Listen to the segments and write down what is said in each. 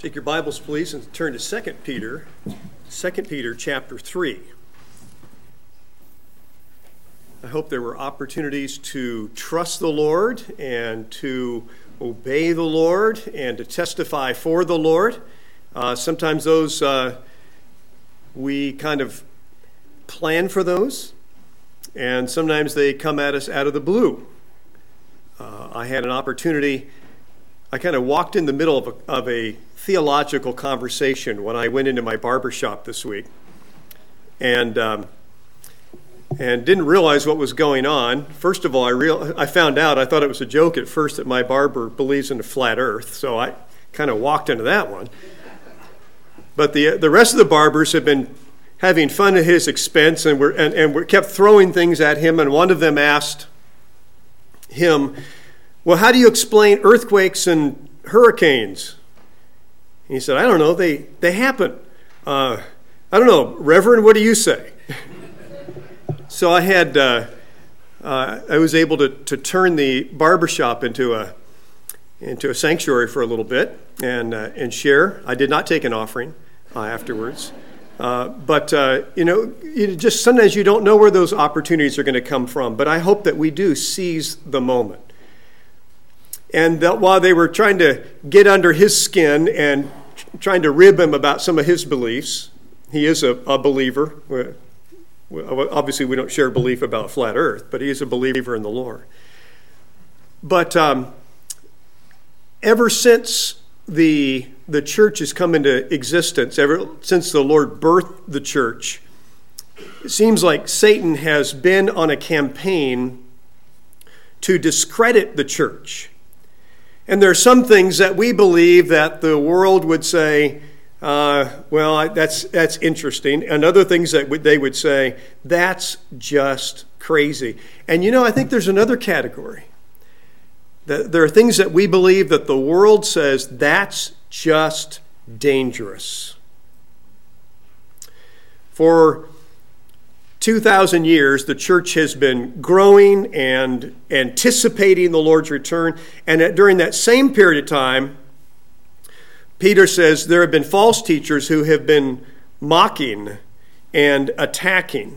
Take your Bibles, please, and turn to 2 Peter chapter 3. I hope there were opportunities to trust the Lord and to obey the Lord and to testify for the Lord. Sometimes those, we kind of plan for those, and sometimes they come at us out of the blue. I had an opportunity. I kind of walked in the middle of a theological conversation when I went into my barber shop this week, and didn't realize what was going on. First of all, I found out. I thought it was a joke at first that my barber believes in a flat Earth, so I kind of walked into that one. But the rest of the barbers have been having fun at his expense, and we kept throwing things at him. And one of them asked him, "Well, how do you explain earthquakes and hurricanes?" And he said, "I don't know. They happen. I don't know, Reverend. What do you say?" So I was able to turn the barbershop into a sanctuary for a little bit and share. I did not take an offering afterwards, but just sometimes you don't know where those opportunities are going to come from. But I hope that we do seize the moment. And that while they were trying to get under his skin and trying to rib him about some of his beliefs, he is a believer. Obviously, we don't share belief about flat Earth, but he is a believer in the Lord. But ever since the church has come into existence, ever since the Lord birthed the church, it seems like Satan has been on a campaign to discredit the church. And there are some things that we believe that the world would say, that's interesting. And other things that they would say, that's just crazy. And I think there's another category. There are things that we believe that the world says, that's just dangerous. For 2,000 years, the church has been growing and anticipating the Lord's return. And during that same period of time, Peter says there have been false teachers who have been mocking and attacking.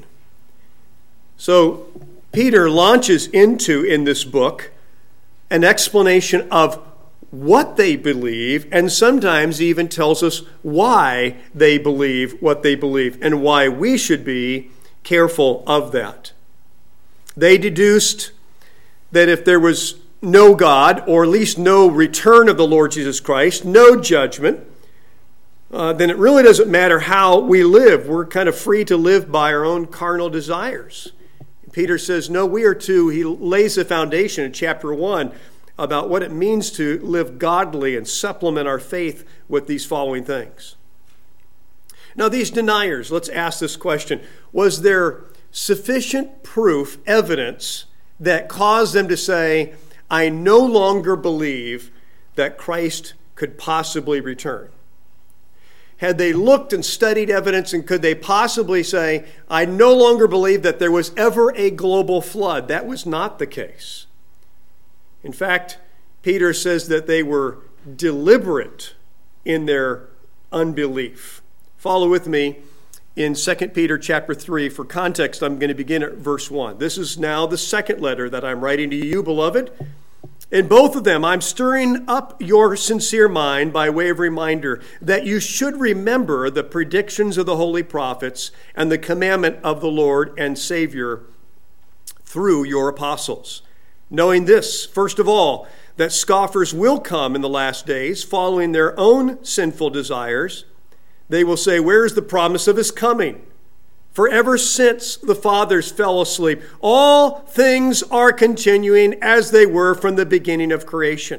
So Peter launches into, in this book, an explanation of what they believe, and sometimes even tells us why they believe what they believe and why we should be careful of that. They deduced that if there was no God, or at least no return of the Lord Jesus Christ, no judgment, then it really doesn't matter how we live. We're kind of free to live by our own carnal desires. Peter says, no, he lays the foundation in chapter 1 about what it means to live godly and supplement our faith with these following things. Now, these deniers, let's ask this question. Was there sufficient proof, evidence, that caused them to say, I no longer believe that Christ could possibly return? Had they looked and studied evidence, and could they possibly say, I no longer believe that there was ever a global flood? That was not the case. In fact, Peter says that they were deliberate in their unbelief. Follow with me in 2 Peter chapter 3. For context, I'm going to begin at verse 1. This is now the second letter that I'm writing to you, beloved. In both of them, I'm stirring up your sincere mind by way of reminder that you should remember the predictions of the holy prophets and the commandment of the Lord and Savior through your apostles. Knowing this, first of all, that scoffers will come in the last days, following their own sinful desires. They will say, where is the promise of his coming? For ever since the fathers fell asleep, all things are continuing as they were from the beginning of creation.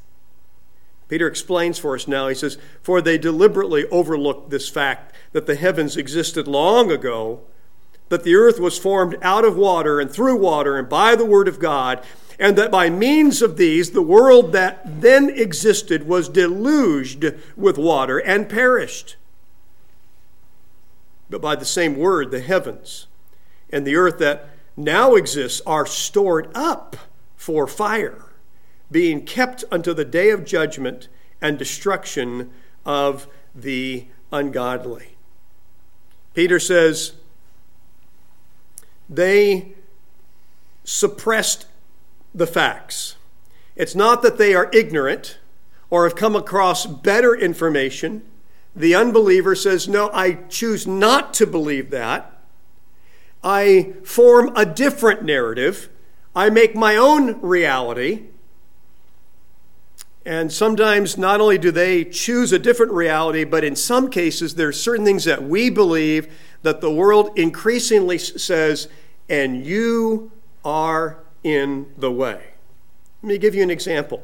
Peter explains for us now. He says, for they deliberately overlooked this fact that the heavens existed long ago, that the earth was formed out of water and through water and by the word of God, and that by means of these, the world that then existed was deluged with water and perished. But by the same word, the heavens and the earth that now exists are stored up for fire, being kept until the day of judgment and destruction of the ungodly. Peter says they suppressed the facts. It's not that they are ignorant or have come across better information. The unbeliever says, no, I choose not to believe that. I form a different narrative. I make my own reality. And sometimes not only do they choose a different reality, but in some cases there are certain things that we believe that the world increasingly says, and you are in the way. Let me give you an example.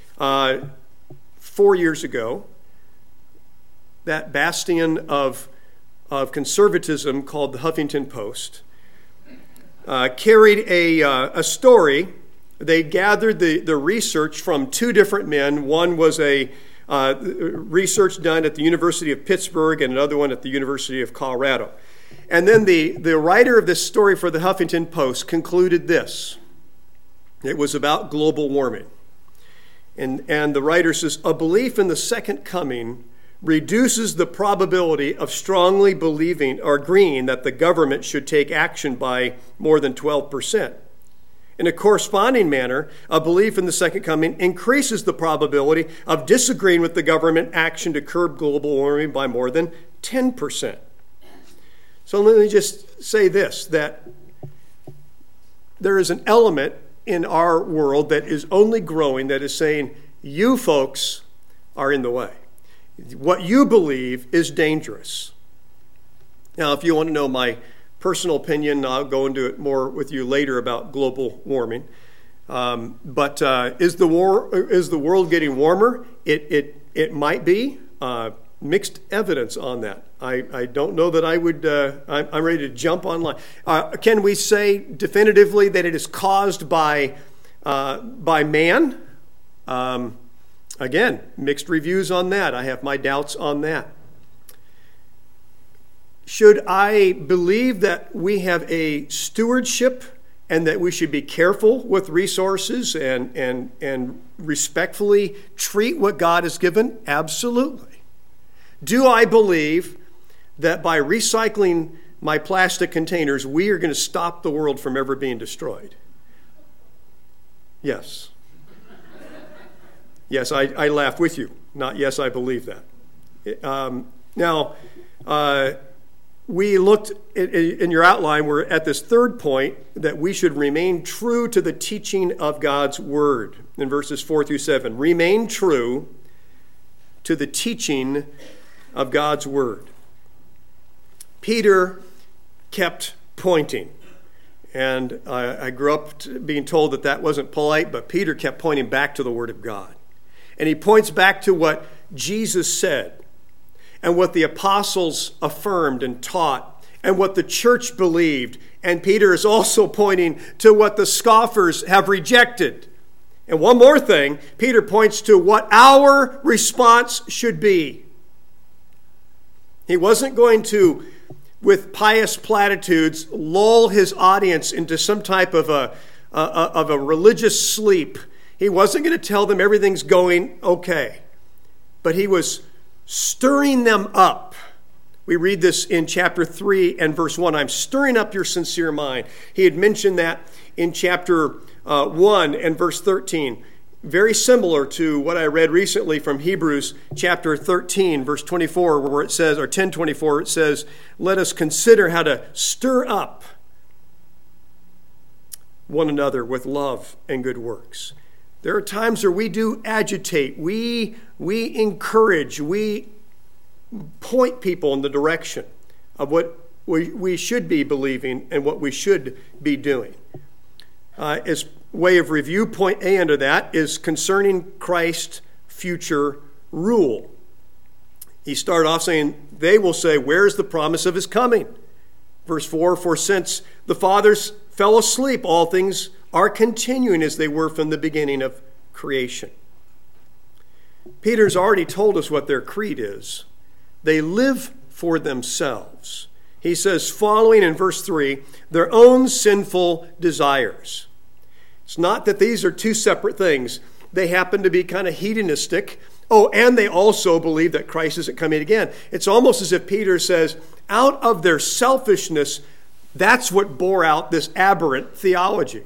4 years ago, that bastion of conservatism called the Huffington Post carried a story. They gathered the research from two different men. One was a research done at the University of Pittsburgh and another one at the University of Colorado. And then the writer of this story for the Huffington Post concluded this. It was about global warming. And the writer says, a belief in the second coming reduces the probability of strongly believing or agreeing that the government should take action by more than 12%. In a corresponding manner, a belief in the second coming increases the probability of disagreeing with the government action to curb global warming by more than 10%. So let me just say this, that there is an element in our world that is only growing that is saying, you folks are in the way. What you believe is dangerous. Now, if you want to know my personal opinion, I'll go into it more with you later about global warming. But is the world getting warmer? It might be. Mixed evidence on that. I don't know that I would. I'm ready to jump online. Can we say definitively that it is caused by man? Again, mixed reviews on that. I have my doubts on that. Should I believe that we have a stewardship and that we should be careful with resources and respectfully treat what God has given? Absolutely. Do I believe that by recycling my plastic containers, we are going to stop the world from ever being destroyed? Yes. Yes, I laugh with you. Not yes, I believe that. Now, we looked in your outline, we're at this third point that we should remain true to the teaching of God's word in verses 4 through 7. Remain true to the teaching of God's word. Peter kept pointing. And I grew up being told that wasn't polite, but Peter kept pointing back to the word of God. And he points back to what Jesus said and what the apostles affirmed and taught and what the church believed. And Peter is also pointing to what the scoffers have rejected. And one more thing, Peter points to what our response should be. He wasn't going to, with pious platitudes, lull his audience into some type of a religious sleep. He wasn't going to tell them everything's going okay. But he was stirring them up. We read this in chapter 3 and verse 1. I'm stirring up your sincere mind. He had mentioned that in chapter 1 and verse 13. Very similar to what I read recently from Hebrews chapter 13, verse 24, where it says, or 10:24, it says, let us consider how to stir up one another with love and good works. There are times where we do agitate, we encourage, we point people in the direction of what we should be believing and what we should be doing. As way of review, point A under that is concerning Christ's future rule. He started off saying, they will say, where's the promise of his coming? Verse 4, for since the fathers fell asleep, all things are continuing as they were from the beginning of creation. Peter's already told us what their creed is. They live for themselves. He says, following in verse 3, their own sinful desires. It's not that these are two separate things. They happen to be kind of hedonistic. Oh, and they also believe that Christ isn't coming again. It's almost as if Peter says, out of their selfishness, that's what bore out this aberrant theology.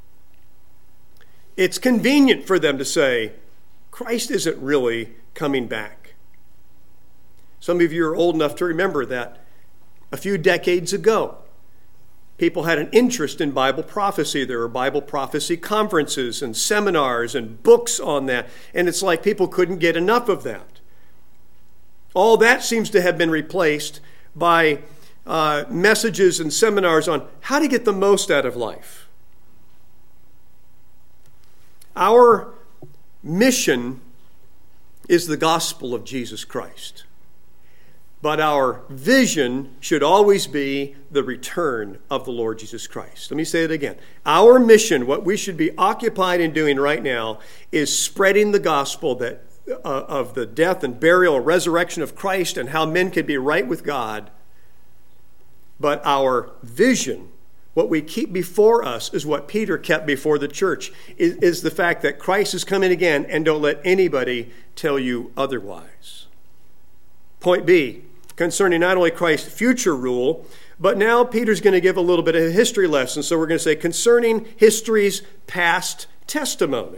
It's convenient for them to say, Christ isn't really coming back. Some of you are old enough to remember that a few decades ago, people had an interest in Bible prophecy. There were Bible prophecy conferences and seminars and books on that. And it's like people couldn't get enough of that. All that seems to have been replaced by messages and seminars on how to get the most out of life. Our mission is the gospel of Jesus Christ. But our vision should always be the return of the Lord Jesus Christ. Let me say it again. Our mission, what we should be occupied in doing right now, is spreading the gospel that of the death and burial and resurrection of Christ and how men can be right with God. But our vision, what we keep before us, is what Peter kept before the church, is the fact that Christ is coming again, and don't let anybody tell you otherwise. Point B, concerning not only Christ's future rule, but now Peter's going to give a little bit of a history lesson. So we're going to say concerning history's past testimony.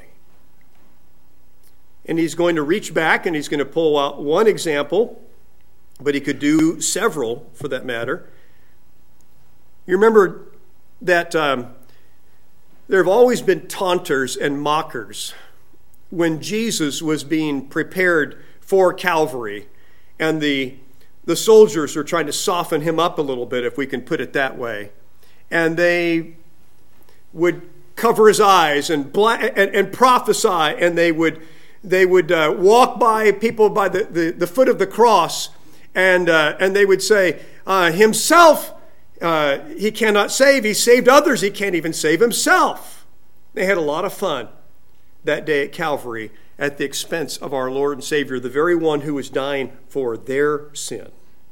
And he's going to reach back and he's going to pull out one example, but he could do several for that matter. You remember that there have always been taunters and mockers when Jesus was being prepared for Calvary, and the soldiers were trying to soften him up a little bit, if we can put it that way. And they would cover his eyes and prophesy, and they would walk by people by the foot of the cross, and they would say, himself he cannot save. He saved others. He can't even save himself. They had a lot of fun that day at Calvary at the expense of our Lord and Savior, the very one who was dying for their sin.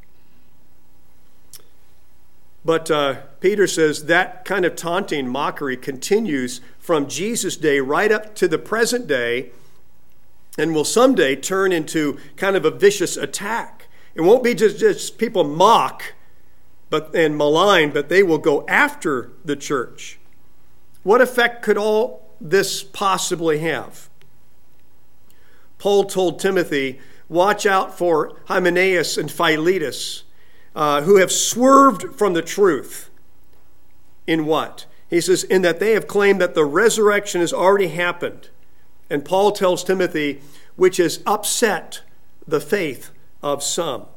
But Peter says that kind of taunting, mockery continues from Jesus' day right up to the present day, and will someday turn into kind of a vicious attack. It won't be just people mock and malign, but they will go after the church. What effect could all this possibly have? Paul told Timothy, watch out for Hymenaeus and Philetus, who have swerved from the truth. In what? He says, in that they have claimed that the resurrection has already happened. And Paul tells Timothy, which has upset the faith of some.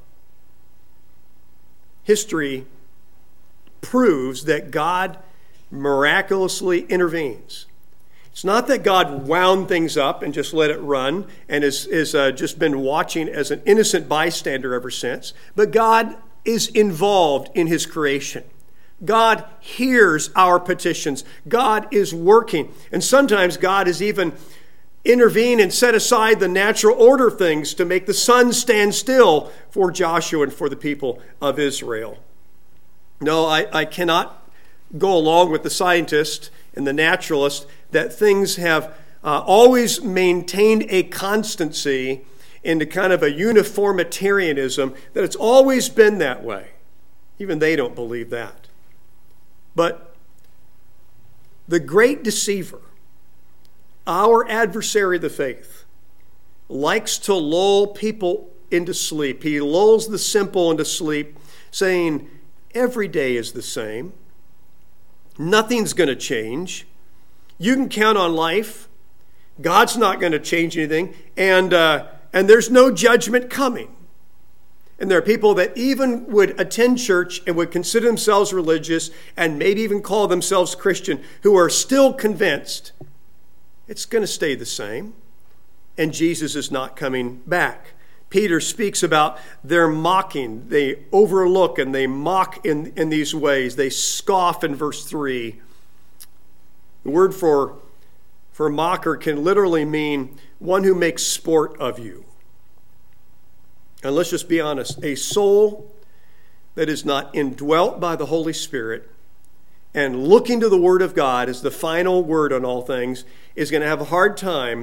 History proves that God miraculously intervenes. It's not that God wound things up and just let it run and has just been watching as an innocent bystander ever since, but God is involved in his creation. God hears our petitions. God is working. And sometimes God has even intervened and set aside the natural order of things to make the sun stand still for Joshua and for the people of Israel. No, I cannot go along with the scientist and the naturalist that things have always maintained a constancy into kind of a uniformitarianism, that it's always been that way. Even they don't believe that. But the great deceiver, our adversary of the faith, likes to lull people into sleep. He lulls the simple into sleep, saying, every day is the same. Nothing's going to change. You can count on life. God's not going to change anything. And there's no judgment coming. And there are people that even would attend church and would consider themselves religious and maybe even call themselves Christian, who are still convinced it's going to stay the same and Jesus is not coming back. Peter speaks about their mocking. They overlook and they mock in these ways. They scoff in verse 3. The word for mocker can literally mean one who makes sport of you. And let's just be honest, a soul that is not indwelt by the Holy Spirit and looking to the Word of God as the final word on all things is going to have a hard time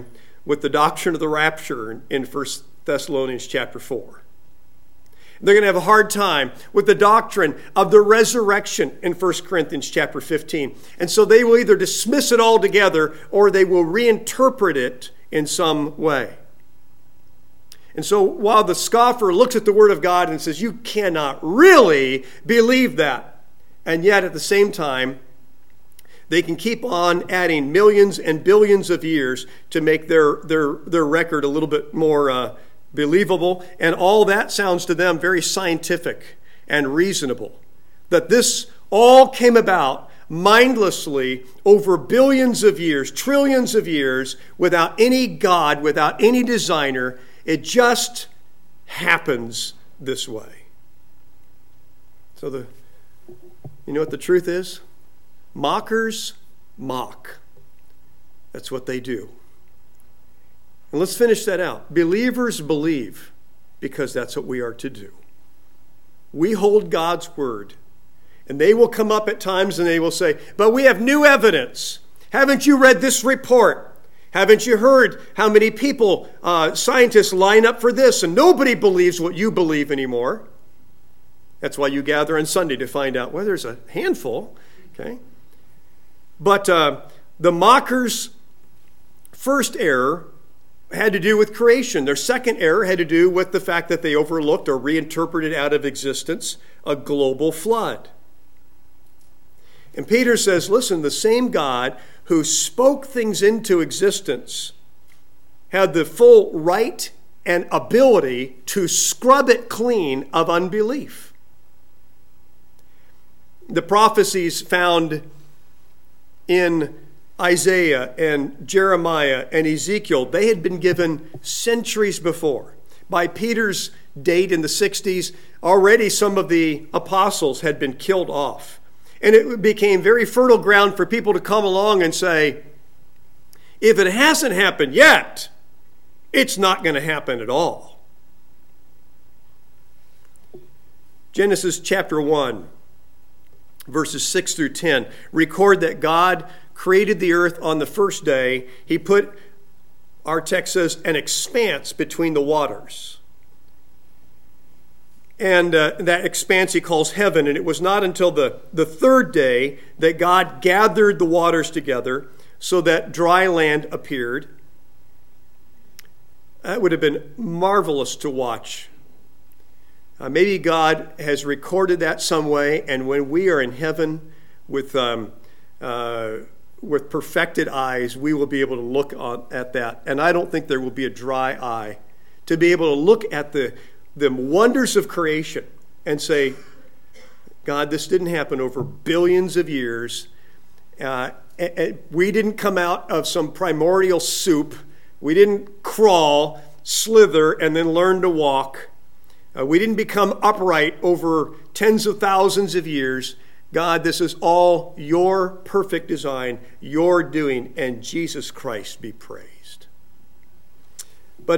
with the doctrine of the rapture in 1 Thessalonians chapter 4. They're going to have a hard time with the doctrine of the resurrection in 1 Corinthians chapter 15. And so they will either dismiss it altogether or they will reinterpret it in some way. And so while the scoffer looks at the Word of God and says, you cannot really believe that, and yet at the same time, they can keep on adding millions and billions of years to make their record a little bit more believable, and all that sounds to them very scientific and reasonable. That this all came about mindlessly over billions of years, trillions of years, without any God, without any designer. It just happens this way. So you know what the truth is? Mockers mock. That's what they do. And let's finish that out. Believers believe because that's what we are to do. We hold God's word. And they will come up at times and they will say, but we have new evidence. Haven't you read this report? Haven't you heard how many people, scientists line up for this, and nobody believes what you believe anymore? That's why you gather on Sunday to find out. Well, there's a handful, okay? But the mockers' first error had to do with creation. Their second error had to do with the fact that they overlooked or reinterpreted out of existence a global flood. And Peter says, listen, the same God who spoke things into existence had the full right and ability to scrub it clean of unbelief. The prophecies found in Isaiah and Jeremiah and Ezekiel, they had been given centuries before. By Peter's date in the 60s, already some of the apostles had been killed off. And it became very fertile ground for people to come along and say, if it hasn't happened yet, it's not going to happen at all. Genesis chapter 1, verses 6 through 10, record that God created the earth on the first day. He put, our text says, an expanse between the waters. And that expanse he calls heaven. And it was not until the third day that God gathered the waters together so that dry land appeared. That would have been marvelous to watch. Maybe God has recorded that some way, and when we are in heaven with perfected eyes, we will be able to look at that. And I don't think there will be a dry eye to be able to look at the wonders of creation and say, God, this didn't happen over billions of years. We didn't come out of some primordial soup. We didn't crawl, slither, and then learn to walk. We didn't become upright over tens of thousands of years. God, this is all your perfect design, your doing, and Jesus Christ be praised. But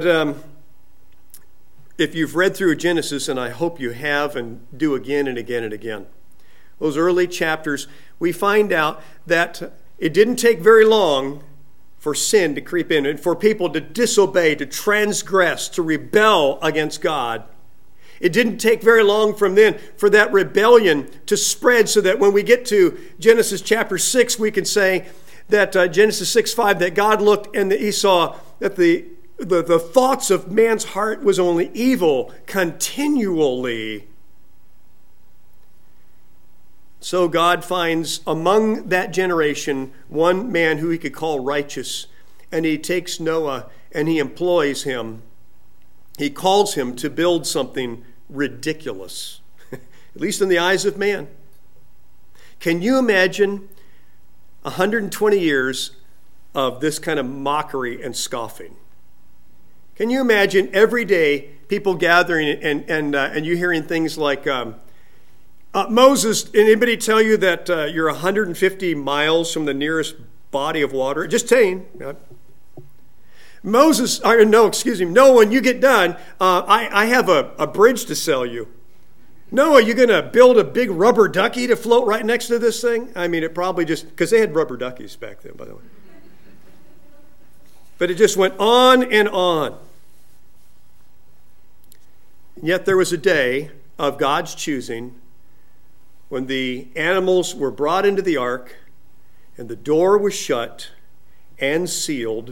if you've read through Genesis, and I hope you have and do again and again and again, those early chapters, we find out that it didn't take very long for sin to creep in and for people to disobey, to transgress, to rebel against God. It didn't take very long from then for that rebellion to spread so that when we get to Genesis chapter 6, we can say that Genesis 6:5, that God looked and he saw that the thoughts of man's heart was only evil continually. So God finds among that generation one man who he could call righteous, and he takes Noah and he employs him. He calls him to build something ridiculous, at least in the eyes of man. Can you imagine 120 years of this kind of mockery and scoffing? Can you imagine every day people gathering and you hearing things like, Moses, anybody tell you that you're 150 miles from the nearest body of water? Just saying. Noah, when you get done, I have a bridge to sell you. Noah, you're going to build a big rubber ducky to float right next to this thing? I mean, it probably just, because they had rubber duckies back then, by the way. But it just went on and on. Yet there was a day of God's choosing when the animals were brought into the ark and the door was shut and sealed,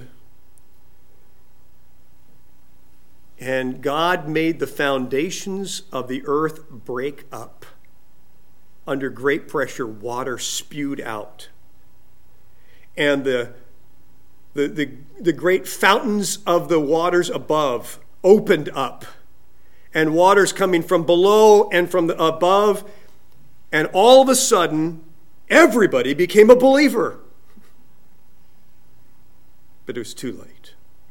and God made the foundations of the earth break up. Under great pressure, water spewed out. And the great fountains of the waters above opened up. And waters coming from below and from above. And all of a sudden, everybody became a believer. But it was too late.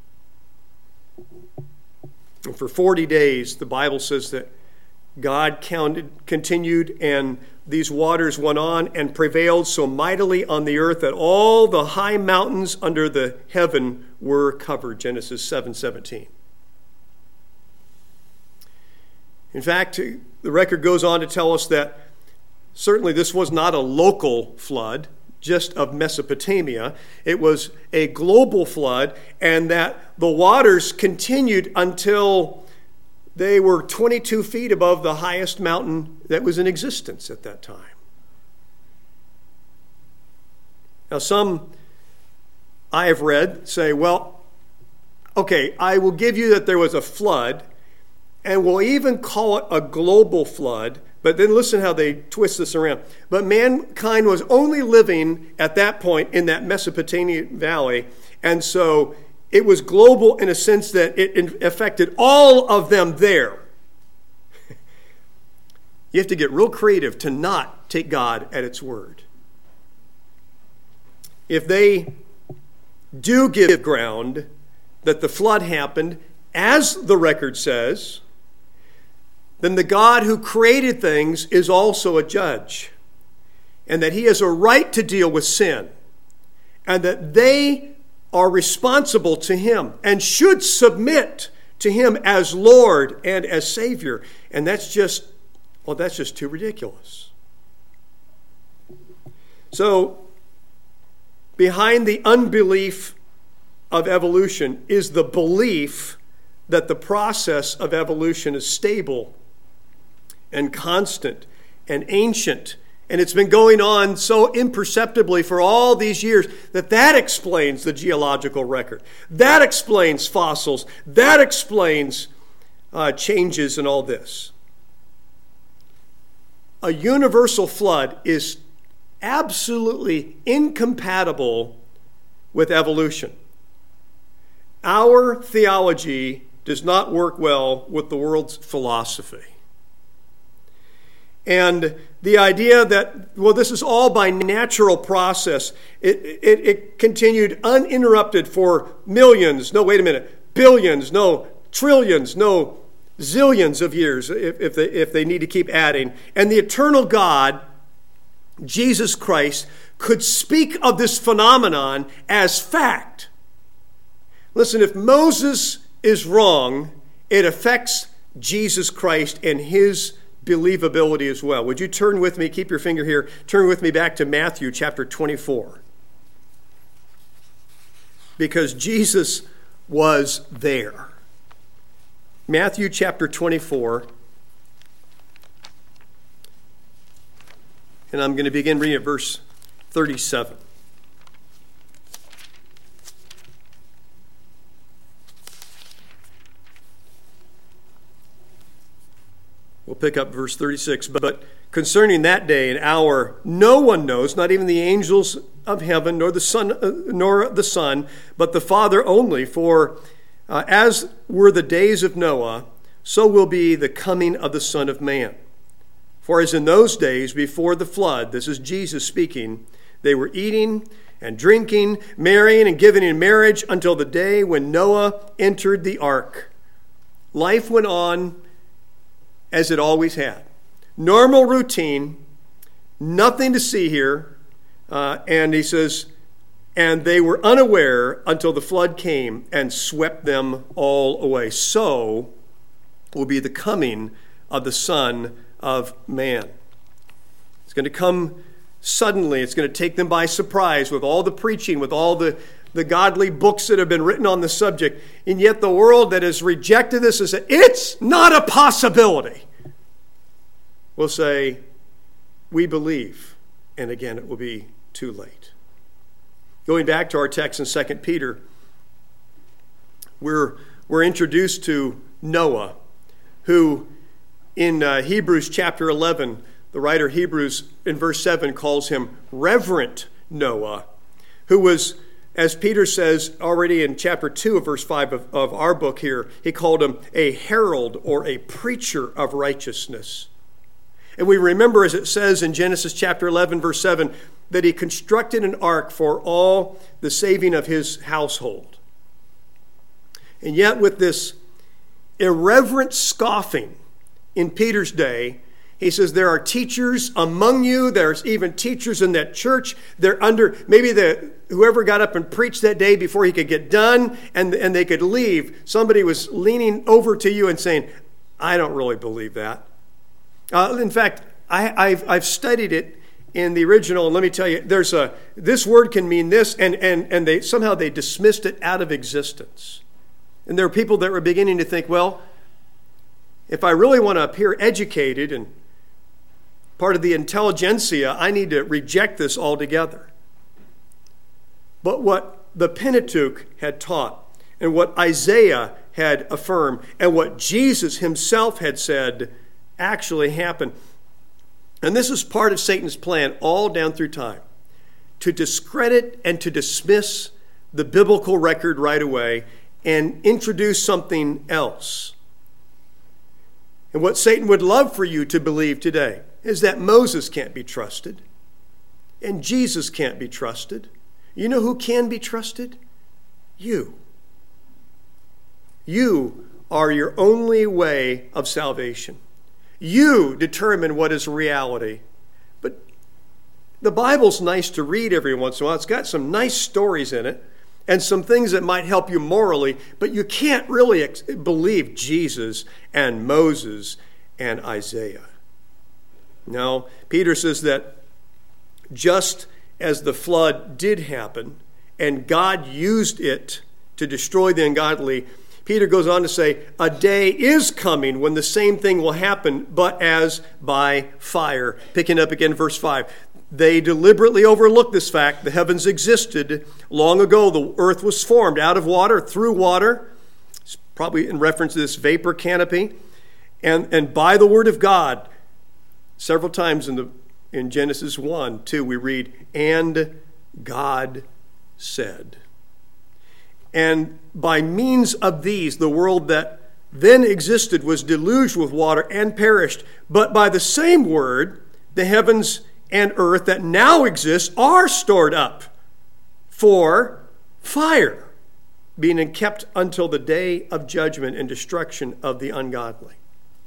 And for 40 days, the Bible says that God continued, and these waters went on and prevailed so mightily on the earth that all the high mountains under the heaven were covered. Genesis 7:17. In fact, the record goes on to tell us that certainly this was not a local flood, just of Mesopotamia. It was a global flood, and that the waters continued until they were 22 feet above the highest mountain that was in existence at that time. Now, some I have read say, well, okay, I will give you that there was a flood, and we'll even call it a global flood, but then listen how they twist this around. But mankind was only living at that point in that Mesopotamian valley, and so it was global in a sense that it affected all of them there. You have to get real creative to not take God at its word. If they do give ground that the flood happened, as the record says, then the God who created things is also a judge, and that he has a right to deal with sin, and that they are responsible to him and should submit to him as Lord and as Savior. And that's just too ridiculous. So, behind the unbelief of evolution is the belief that the process of evolution is stable and constant and ancient. And it's been going on so imperceptibly for all these years that explains the geological record. That explains fossils. That explains changes in all this. A universal flood is absolutely incompatible with evolution. Our theology does not work well with the world's philosophy. And the idea that, well, this is all by natural process, it continued uninterrupted for millions, no, wait a minute, billions, no, trillions, no, zillions of years, if they need to keep adding. And the eternal God, Jesus Christ, could speak of this phenomenon as fact. Listen, if Moses is wrong, it affects Jesus Christ and his believability as well. Would you turn with me, keep your finger here, turn with me back to Matthew chapter 24. Because Jesus was there. Matthew chapter 24. And I'm going to begin reading at verse 37. We'll pick up verse 36. But concerning that day and hour, no one knows, not even the angels of heaven, nor the Son, but the Father only. For as were the days of Noah, so will be the coming of the Son of Man. For as in those days before the flood, this is Jesus speaking, they were eating and drinking, marrying and giving in marriage until the day when Noah entered the ark. Life went on as it always had. Normal routine, nothing to see here. And he says, and they were unaware until the flood came and swept them all away. So will be the coming of the Son of Man. It's going to come suddenly. It's going to take them by surprise with all the preaching, with all the the godly books that have been written on the subject. And yet the world that has rejected this and said, it's not a possibility, will say, we believe. And again, it will be too late. Going back to our text in 2 Peter, we're introduced to Noah, who in Hebrews chapter 11, the writer of Hebrews in verse 7 calls him Reverend Noah, who was, as Peter says already in chapter 2 of verse 5 of our book here, he called him a herald or a preacher of righteousness. And we remember, as it says in Genesis chapter 11, verse 7, that he constructed an ark for all the saving of his household. And yet with this irreverent scoffing in Peter's day, he says there are teachers among you. There's even teachers in that church. They're under, maybe whoever got up and preached that day before he could get done and they could leave, somebody was leaning over to you and saying, I don't really believe that. In fact, I've studied it in the original, and let me tell you, this word can mean this, and they somehow they dismissed it out of existence. And there are people that were beginning to think, well, if I really want to appear educated and part of the intelligentsia, I need to reject this altogether. But what the Pentateuch had taught, and what Isaiah had affirmed, and what Jesus himself had said actually happened. And this is part of Satan's plan all down through time, to discredit and to dismiss the biblical record right away and introduce something else. And what Satan would love for you to believe today is that Moses can't be trusted and Jesus can't be trusted. You know who can be trusted? You. You are your only way of salvation. You determine what is reality. But the Bible's nice to read every once in a while. It's got some nice stories in it and some things that might help you morally, but you can't really believe Jesus and Moses and Isaiah. No, Peter says that just as the flood did happen and God used it to destroy the ungodly, Peter goes on to say, a day is coming when the same thing will happen, but as by fire. Picking up again verse 5. They deliberately overlooked this fact. The heavens existed long ago. The earth was formed out of water, through water. It's probably in reference to this vapor canopy. And by the word of God, several times in Genesis 1, 2, we read, and God said. And by means of these, the world that then existed was deluged with water and perished. But by the same word, the heavens and earth that now exist are stored up for fire, being kept until the day of judgment and destruction of the ungodly.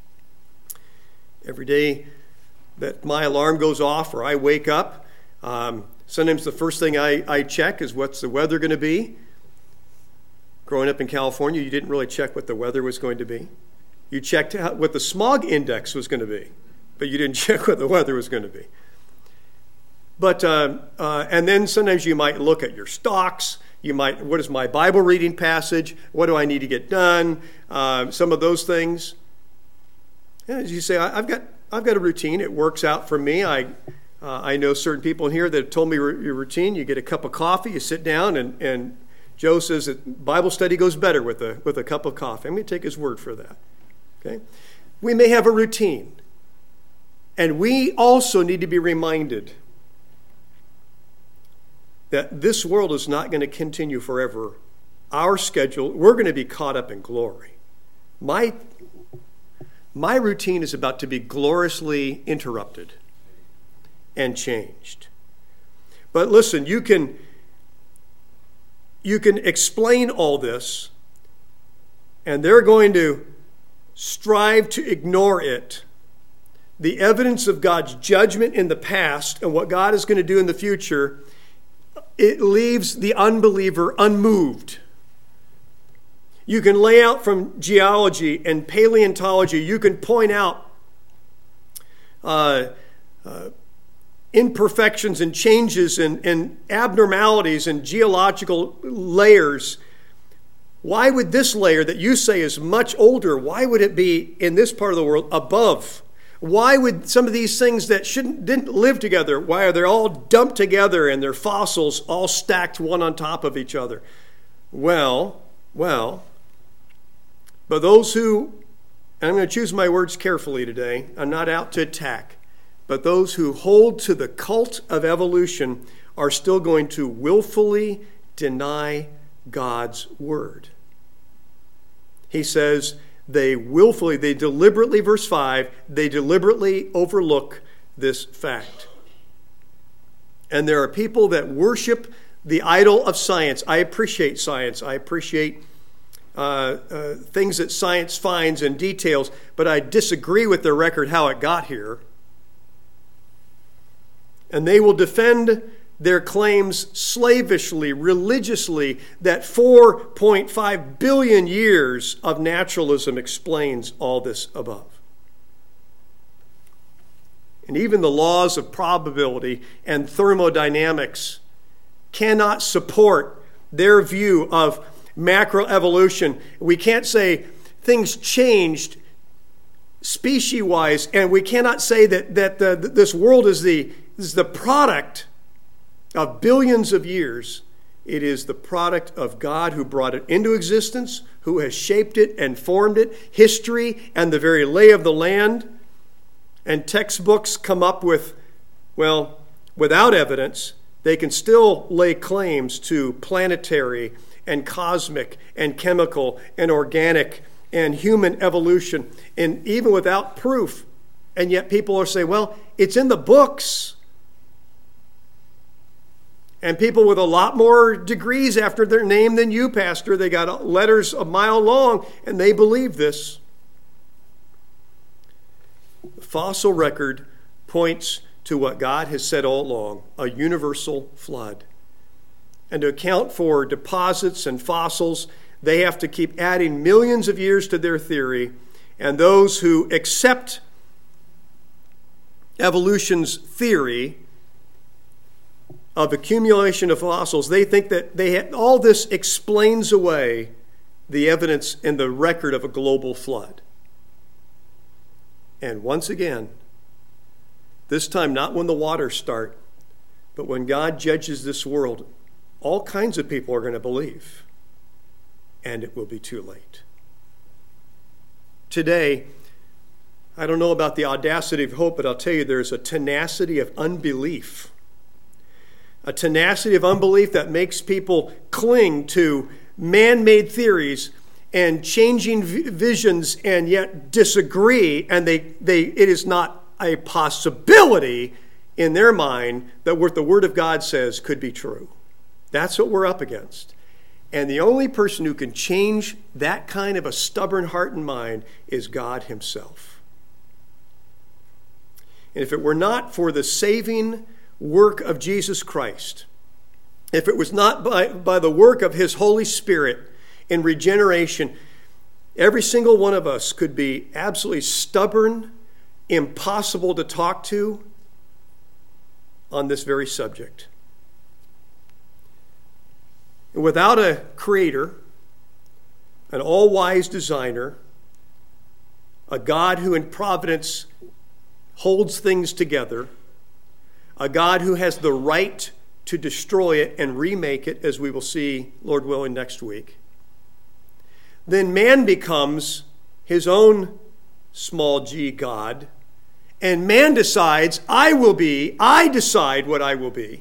Every day that my alarm goes off or I wake up, sometimes the first thing I check is what's the weather going to be. Growing up in California, you didn't really check what the weather was going to be. You checked what the smog index was going to be, but you didn't check what the weather was going to be. But and then sometimes you might look at your stocks. You might, what is my Bible reading passage? What do I need to get done? Some of those things. And as you say, I've got a routine. It works out for me. I know certain people in here that have told me your routine. You get a cup of coffee, you sit down, and Joe says that Bible study goes better with a cup of coffee. I'm going to take his word for that. Okay? We may have a routine. And we also need to be reminded that this world is not going to continue forever. Our schedule, we're going to be caught up in glory. My routine is about to be gloriously interrupted and changed. But listen, you can explain all this, and they're going to strive to ignore it. The evidence of God's judgment in the past and what God is going to do in the future, it leaves the unbeliever unmoved. You can lay out from geology and paleontology, you can point out imperfections and changes and abnormalities and geological layers, why would this layer that you say is much older, why would it be in this part of the world above? Why would some of these things that didn't live together, why are they all dumped together and their fossils all stacked one on top of each other? Well, but those who, and I'm going to choose my words carefully today, I'm not out to attack, but those who hold to the cult of evolution are still going to willfully deny God's word. He says they deliberately, verse 5, they deliberately overlook this fact. And there are people that worship the idol of science. I appreciate science. I appreciate things that science finds and details, but I disagree with their record how it got here. And they will defend their claims slavishly, religiously, that 4.5 billion years of naturalism explains all this above. And even the laws of probability and thermodynamics cannot support their view of macroevolution. We can't say things changed species-wise, and we cannot say that this world is the product of billions of years. It is the product of God who brought it into existence, who has shaped it and formed it. History and the very lay of the land. And textbooks come up with, well, without evidence, they can still lay claims to planetary and cosmic and chemical and organic and human evolution, and even without proof. And yet people are saying, well, it's in the books. And people with a lot more degrees after their name than you, Pastor, they got letters a mile long, and they believe this. The fossil record points to what God has said all along, a universal flood. And to account for deposits and fossils, they have to keep adding millions of years to their theory. And those who accept evolution's theory of accumulation of fossils, they think that all this explains away the evidence and the record of a global flood. And once again, this time not when the waters start, but when God judges this world, all kinds of people are going to believe, and it will be too late. Today, I don't know about the audacity of hope, but I'll tell you there's a tenacity of unbelief. A tenacity of unbelief that makes people cling to man-made theories and changing visions and yet disagree, and it is not a possibility in their mind that what the Word of God says could be true. That's what we're up against. And the only person who can change that kind of a stubborn heart and mind is God himself. And if it were not for the saving work of Jesus Christ, if it was not by the work of his Holy Spirit in regeneration, every single one of us could be absolutely stubborn, impossible to talk to on this very subject. Without a creator, an all-wise designer, a God who in providence holds things together, a God who has the right to destroy it and remake it, as we will see, Lord willing, next week, then man becomes his own small g God, and man decides, I decide what I will be.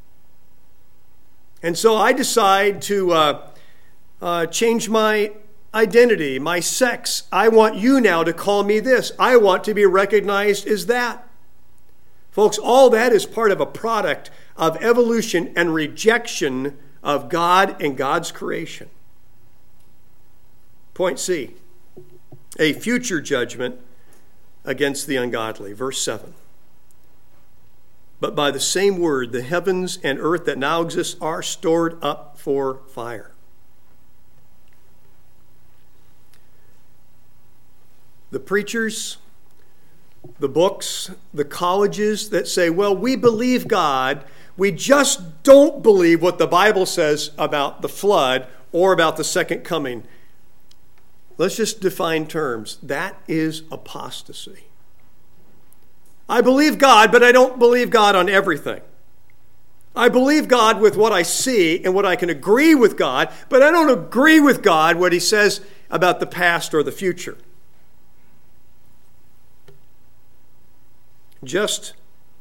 And so I decide to change my identity, my sex. I want you now to call me this. I want to be recognized as that. Folks, all that is part of a product of evolution and rejection of God and God's creation. Point C, a future judgment against the ungodly. Verse 7. But by the same word, the heavens and earth that now exist are stored up for fire. The preachers the books, the colleges that say, well, we believe God, we just don't believe what the Bible says about the flood or about the second coming. Let's just define terms. That is apostasy. I believe God, but I don't believe God on everything. I believe God with what I see and what I can agree with God, but I don't agree with God what he says about the past or the future. Just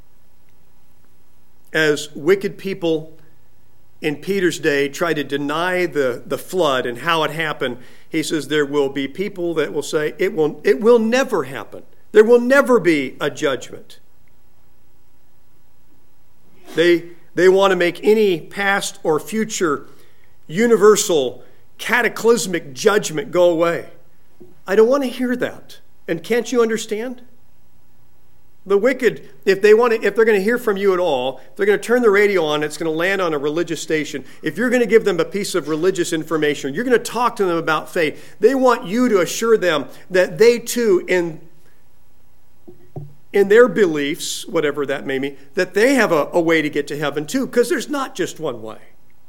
as wicked people in Peter's day tried to deny the flood and how it happened, he says there will be people that will say it will never happen. There will never be a judgment. They want to make any past or future universal cataclysmic judgment go away. I don't want to hear that. And can't you understand? The wicked, if they're going to hear from you at all, they're going to turn the radio on, it's going to land on a religious station. If you're going to give them a piece of religious information, you're going to talk to them about faith, they want you to assure them that they too, in their beliefs, whatever that may mean, that they have a way to get to heaven too, because there's not just one way.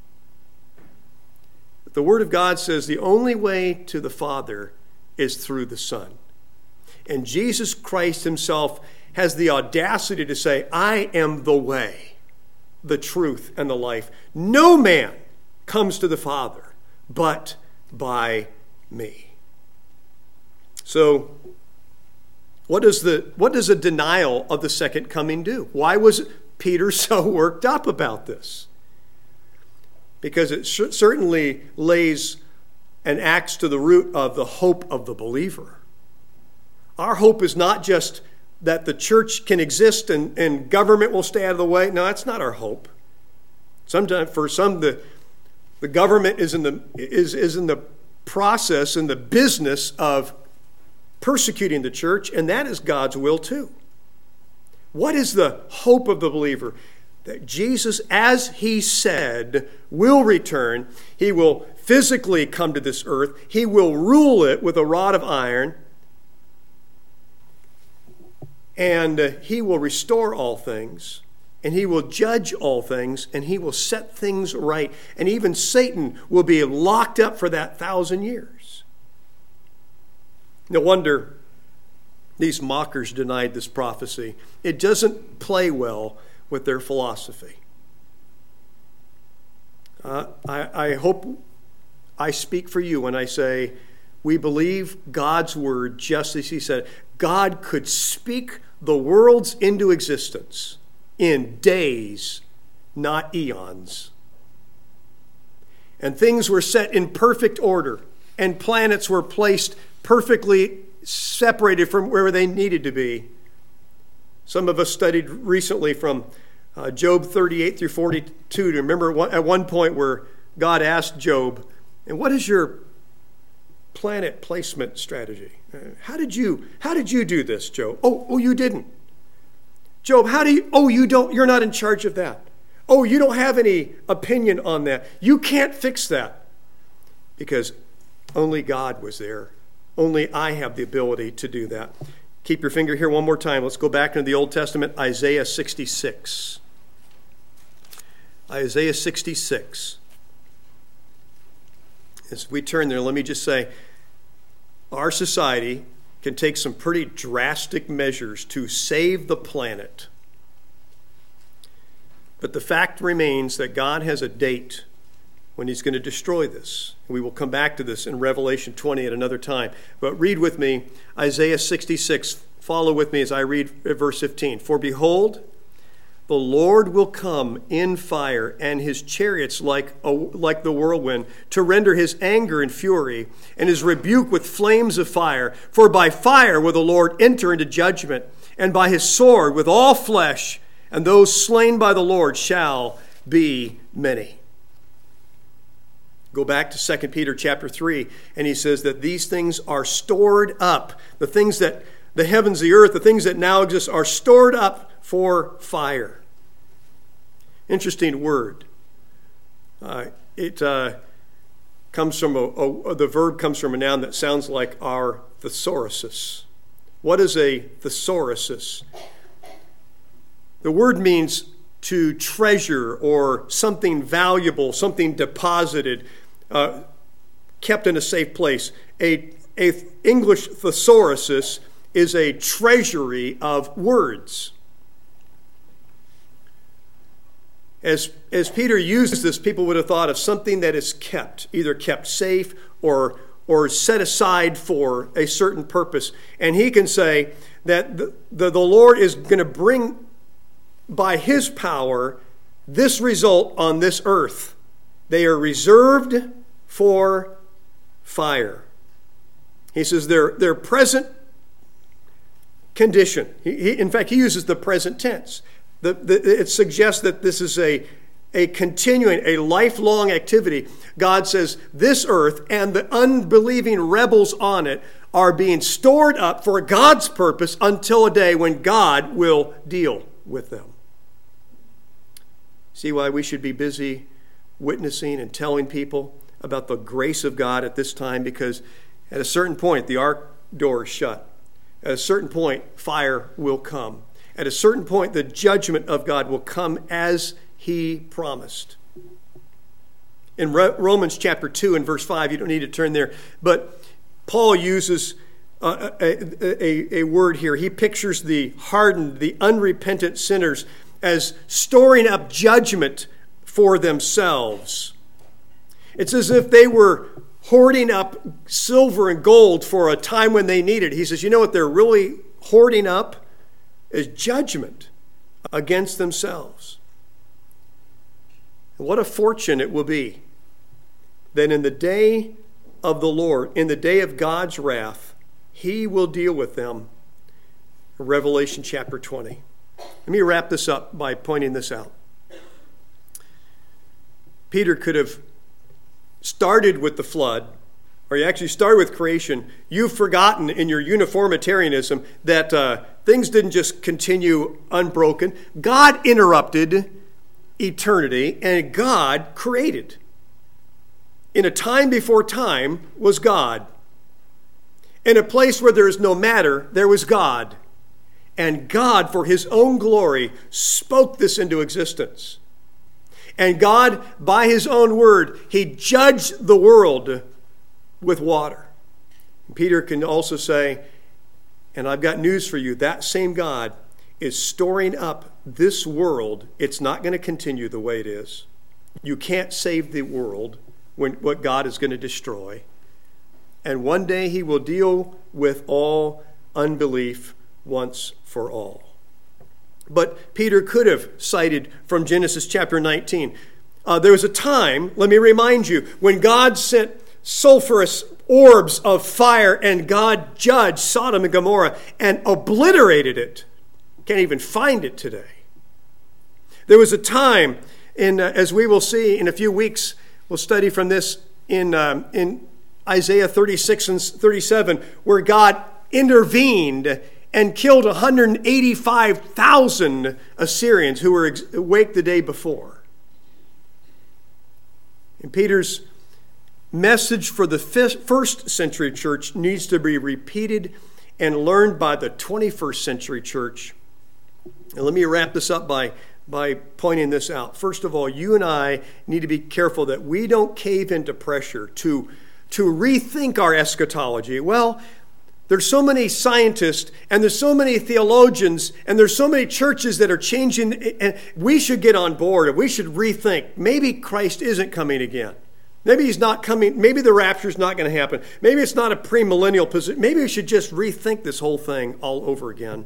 The Word of God says the only way to the Father is through the Son. And Jesus Christ himself has the audacity to say, I am the way, the truth, and the life. No man comes to the Father but by me. So, what does a denial of the second coming do? Why was Peter so worked up about this? Because it certainly lays an axe to the root of the hope of the believer. Our hope is not just that the church can exist and government will stay out of the way. No, that's not our hope. Sometimes for some, the government is in the process, in the business of persecuting the church, and that is God's will too. What is the hope of the believer? That Jesus, as he said, will return. He will physically come to this earth. He will rule it with a rod of iron. And he will restore all things. And he will judge all things. And he will set things right. And even Satan will be locked up for that 1,000 years. No wonder these mockers denied this prophecy. It doesn't play well with their philosophy. I hope I speak for you when I say we believe God's word just as he said. God could speak the worlds into existence in days, not eons. And things were set in perfect order, and planets were placed perfectly separated from where they needed to be. Some of us studied recently from Job 38 through 42 to remember at one point where God asked Job, and what is your planet placement strategy? How did you do this, Job? Oh, you didn't. Job, you're not in charge of that. Oh, you don't have any opinion on that. You can't fix that. Because only God was there. Only I have the ability to do that. Keep your finger here one more time. Let's go back into the Old Testament, Isaiah 66. Isaiah 66. As we turn there, let me just say, our society can take some pretty drastic measures to save the planet. But the fact remains that God has a date when he's going to destroy this. We will come back to this in Revelation 20 at another time. But read with me Isaiah 66. Follow with me as I read verse 15. For behold, the Lord will come in fire, and his chariots like the whirlwind, to render his anger and fury, and his rebuke with flames of fire. For by fire will the Lord enter into judgment, and by his sword with all flesh, and those slain by the Lord shall be many. Go back to 2 Peter chapter 3, and he says that these things are stored up. The things that the heavens, the earth, the things that now exist are stored up for fire. Interesting word. It comes from the verb comes from a noun that sounds like our thesauruses, What is a thesaurus? The word means to treasure or something valuable, something deposited, kept in a safe place. A English thesaurus is a treasury of words. As Peter uses this, people would have thought of something that is kept, either kept safe or set aside for a certain purpose. And he can say that the Lord is going to bring, by his power, this result on this earth. They are reserved for fire. He says their present condition. In fact, he uses the present tense. It suggests that this is a continuing, a lifelong activity. God says this earth and the unbelieving rebels on it are being stored up for God's purpose until a day when God will deal with them. See why we should be busy witnessing and telling people about the grace of God at this time? Because at a certain point, the ark door is shut. At a certain point, fire will come. At a certain point, the judgment of God will come as he promised. In Romans chapter 2 and verse 5, you don't need to turn there, but Paul uses a word here. He pictures the hardened, the unrepentant sinners as storing up judgment for themselves. It's as if they were hoarding up silver and gold for a time when they need it. He says, you know what they're really hoarding up? Is judgment against themselves. And what a fortune it will be that in the day of the Lord, in the day of God's wrath, he will deal with them. Revelation chapter 20. Let me wrap this up by pointing this out. Peter could have started with the flood, or you actually started with creation. You've forgotten in your uniformitarianism that things didn't just continue unbroken. God interrupted eternity, and God created. In a time before time was God. In a place where there is no matter, there was God. And God, for his own glory, spoke this into existence. And God, by his own word, he judged the world with water. Peter can also say, and I've got news for you, that same God is storing up this world. It's not going to continue the way it is. You can't save the world when what God is going to destroy. And one day he will deal with all unbelief once for all. But Peter could have cited from Genesis chapter 19. There was a time, let me remind you, when God sent sulfurous orbs of fire and God judged Sodom and Gomorrah and obliterated it. Can't even find it today. There was a time, as we will see in a few weeks, we'll study from this in Isaiah 36 and 37, where God intervened and killed 185,000 Assyrians who were awake the day before. And Peter's message for the first century church needs to be repeated and learned by the 21st century church. And let me wrap this up by pointing this out. First of all, you and I need to be careful that we don't cave into pressure to rethink our eschatology. Well, there's so many scientists and there's so many theologians and there's so many churches that are changing, and we should get on board and we should rethink. Maybe Christ isn't coming again. Maybe he's not coming. Maybe the rapture is not going to happen. Maybe it's not a premillennial position. Maybe we should just rethink this whole thing all over again.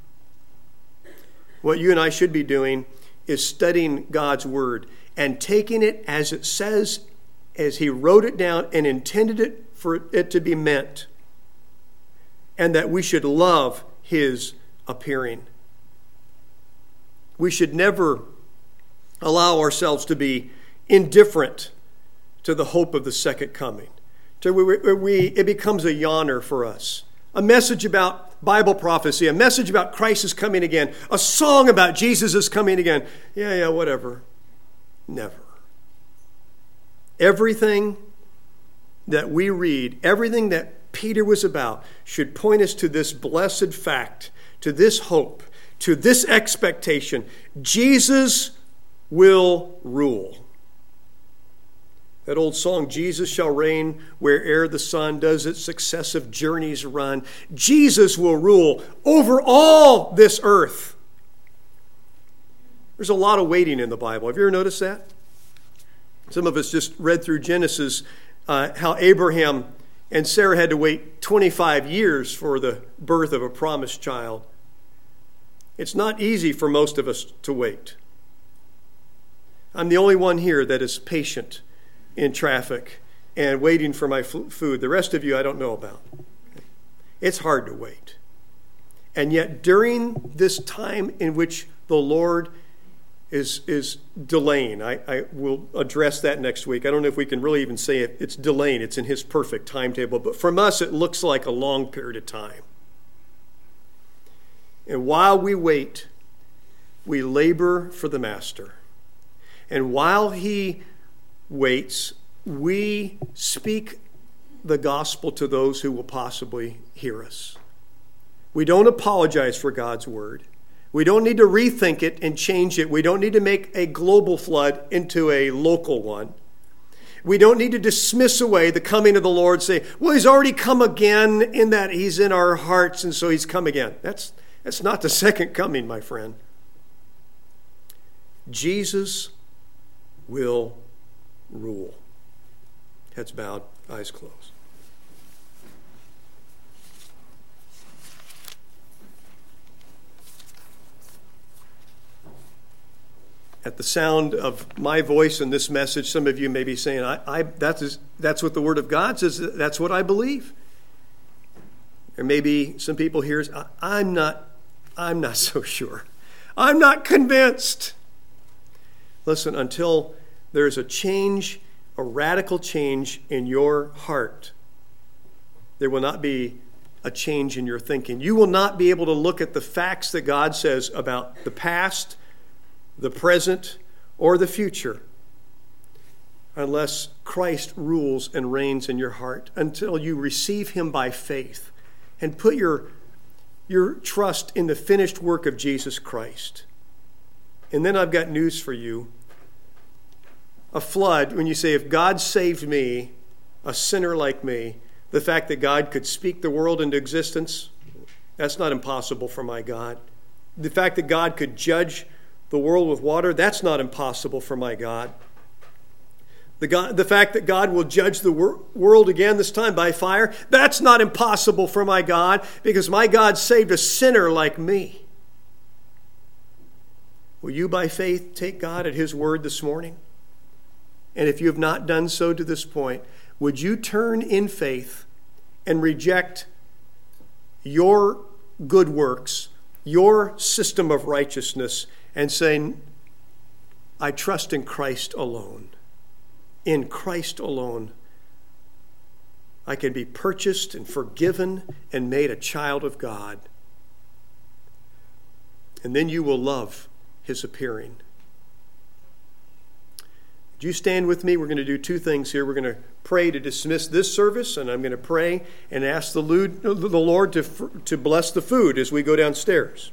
What you and I should be doing is studying God's word and taking it as it says, as he wrote it down and intended it for it to be meant. And that we should love his appearing. We should never allow ourselves to be indifferent to the hope of the second coming. It becomes a yawner for us. A message about Bible prophecy, a message about Christ is coming again, a song about Jesus is coming again. Yeah, whatever. Never. Everything that we read, everything that Peter was about should point us to this blessed fact, to this hope, to this expectation. Jesus will rule. That old song, Jesus shall reign where'er the sun does its successive journeys run. Jesus will rule over all this earth. There's a lot of waiting in the Bible. Have you ever noticed that? Some of us just read through Genesis how Abraham and Sarah had to wait 25 years for the birth of a promised child. It's not easy for most of us to wait. I'm the only one here that is patient in traffic and waiting for my food. The rest of you I don't know about. It's hard to wait. And yet during this time in which the Lord is delaying, I will address that next week. I don't know if we can really even say it's delaying. It's in his perfect timetable. But from us, it looks like a long period of time. And while we wait, we labor for the Master. And while he waits, we speak the gospel to those who will possibly hear us. We don't apologize for God's word. We don't need to rethink it and change it. We don't need to make a global flood into a local one. We don't need to dismiss away the coming of the Lord, say, well, he's already come again in that he's in our hearts, and so he's come again. That's not the second coming, my friend. Jesus will rule. Heads bowed, eyes closed. At the sound of my voice in this message, some of you may be saying, that's what the Word of God says, that's what I believe. There may be some people here, I'm not so sure. I'm not convinced. Listen, until there's a change, a radical change in your heart, there will not be a change in your thinking. You will not be able to look at the facts that God says about the past, the present, or the future unless Christ rules and reigns in your heart, until you receive him by faith and put your trust in the finished work of Jesus Christ. And then I've got news for you. A flood, when you say, if God saved me, a sinner like me, the fact that God could speak the world into existence, that's not impossible for my God. The fact that God could judge the world with water, that's not impossible for my God. The fact that God will judge the world again, this time by fire, that's not impossible for my God, because my God saved a sinner like me. Will you by faith take God at his word this morning? And if you have not done so to this point, would you turn in faith and reject your good works, your system of righteousness, and say, I trust in Christ alone. In Christ alone, I can be purchased and forgiven and made a child of God. And then you will love his appearing. Would you stand with me? We're going to do two things here. We're going to pray to dismiss this service, and I'm going to pray and ask the Lord to bless the food as we go downstairs.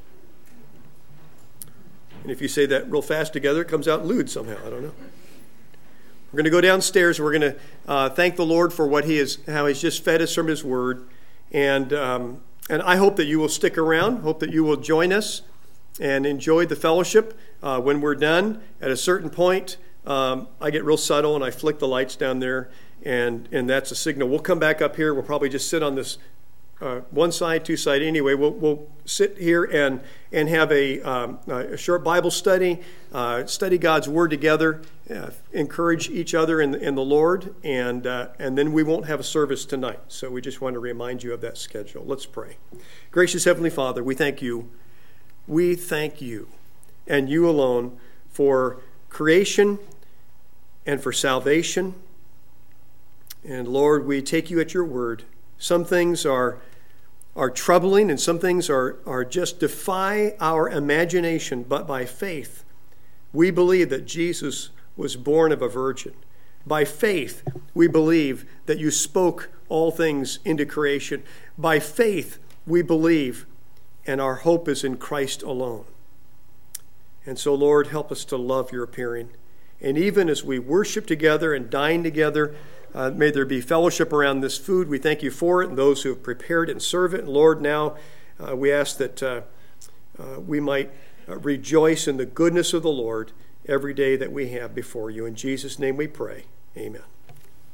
And if you say that real fast together, it comes out lewd somehow. I don't know. We're going to go downstairs. We're going to thank the Lord for how he's just fed us from his word. And I hope that you will stick around. Hope that you will join us and enjoy the fellowship. When we're done, at a certain point, I get real subtle and I flick the lights down there, and that's a signal. We'll come back up here. We'll probably just sit on this one side, two side. Anyway, we'll sit here and have a short Bible study, study God's Word together, encourage each other in the Lord, and then we won't have a service tonight. So we just want to remind you of that schedule. Let's pray. Gracious Heavenly Father, we thank you. We thank you and you alone for creation and for salvation. And Lord, we take you at your word. Some things are troubling, and some things are just defy our imagination. But by faith, we believe that Jesus was born of a virgin, By faith, we believe that you spoke all things into creation. By faith, we believe, and our hope is in Christ alone. And so, Lord, help us to love your appearing. And even as we worship together and dine together, may there be fellowship around this food. We thank you for it and those who have prepared it and serve it. And Lord, now we ask that we might rejoice in the goodness of the Lord every day that we have before you. In Jesus' name we pray. Amen.